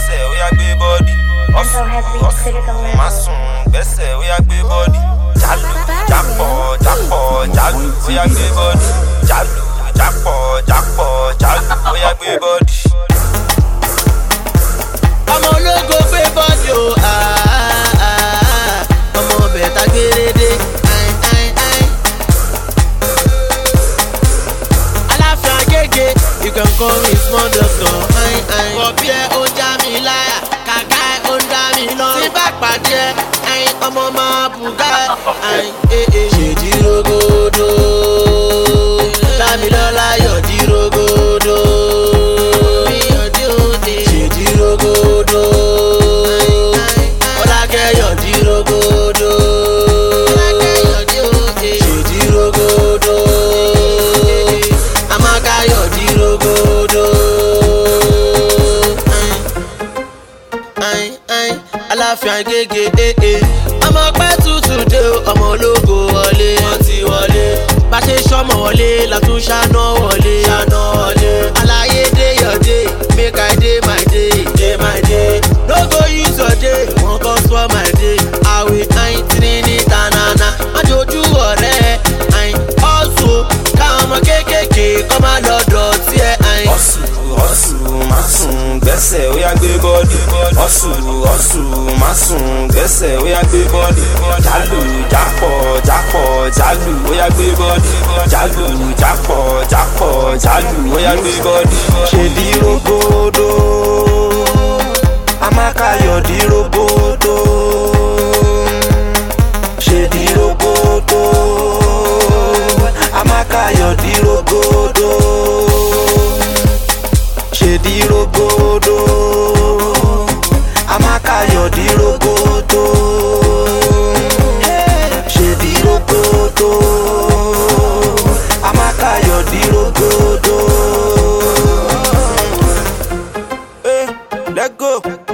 gbẹ́sẹ̀ ó yá gbé bọ́dì. Ọ̀sùn má sùn gbẹ́sẹ̀ ó yá gbé bọ́dì. Jálù jápọ̀ jálù ó yá gbé bọ́dì. Jálù jápọ̀ jálù ó yá gbé bọ́dì. Ọmọ ológo gbé bọ́dì o, ọmọ bẹ̀ta gbérédé. Aláfin Agége, you can call me small doctor. Bọ̀bí ẹ̀ ó já mi láyà, kàkà ẹ̀ ó dá mi lọ. Tí bá pàdé ẹ̀, ọmọ máa bùgá ẹ̀. Ṣèjì rogodo, Dámilọ́lá yọ̀dí rogodo. Ṣèjì rogodo, Ọlákẹ́ yọ̀dí rogodo. Ṣèjì rogodo, Amaka yọ̀dí rogodo. Aláfin Agége, ọmọ pẹ́ tutù dé o, ọmọ ológo wọlé. Wọ́n ti wọlé. Bá ṣe sọ́mọ wọlé, látún ṣáná wọlé. Àlàyé dé your day, make I dey my day. No go use your day, wọ́n kọ́ spoil my day. Àwẹ̀ ní tanana, má jojú ọ̀rẹ́. Ọ̀sùn káwọn ọmọ kéékèèké kọ́ máa lọ dọ̀tí ẹ̀. Ọ̀sùn má sùn gbẹ́sẹ̀ ó yá gbé bọ́dì. Ọ̀sùn má sùn gbẹ́sẹ̀ ó yá gbé bọ́dì. Jálù jápọ̀ jálù ó yá gbé bọ́dì. Jálù jápọ̀ jálù ó yá gbé bọ́dì. Ṣèdí rogodo, Amaka yọ̀dí rogodo. Ṣèdí rogodo, Amaka yọ̀dí rogodo. Ṣèdí rogodo, Amaka yọ̀dí rogodo. Ṣèdí rogodo, Amaka yọ̀dí rogodo. Let's go.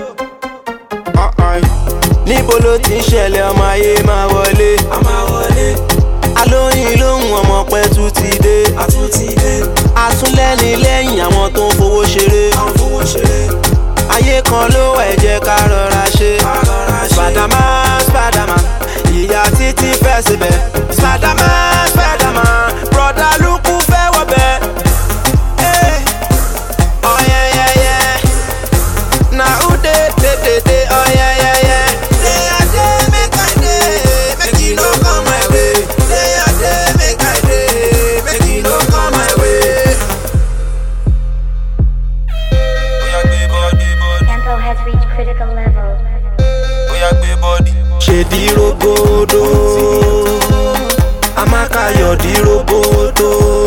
Níbo ló ti ń ṣẹlẹ̀ ọmọ ayé máa wọlé. Alóyin lóhùn ọmọ pẹ́ tún ti dé. Àtúnlẹ́ni lẹ́yìn àwọn tó ń fowó ṣeré. Ayé kan ló wà ẹ jẹ́ ká rọra ṣe. Spiderman, ìyá títí fẹ́ síbẹ̀. Spiderman, broda lukú fẹ́ wọ̀bẹ̀. Oh yeah yeah yeah, na who dey oh yeah yeah yeah. Day a day make I dey, make you no come my way. Day a day make I dey, make you no come my way. Tempo has reached critical level. Ṣèdí rogodo, Amaka yọ̀dí rogodo.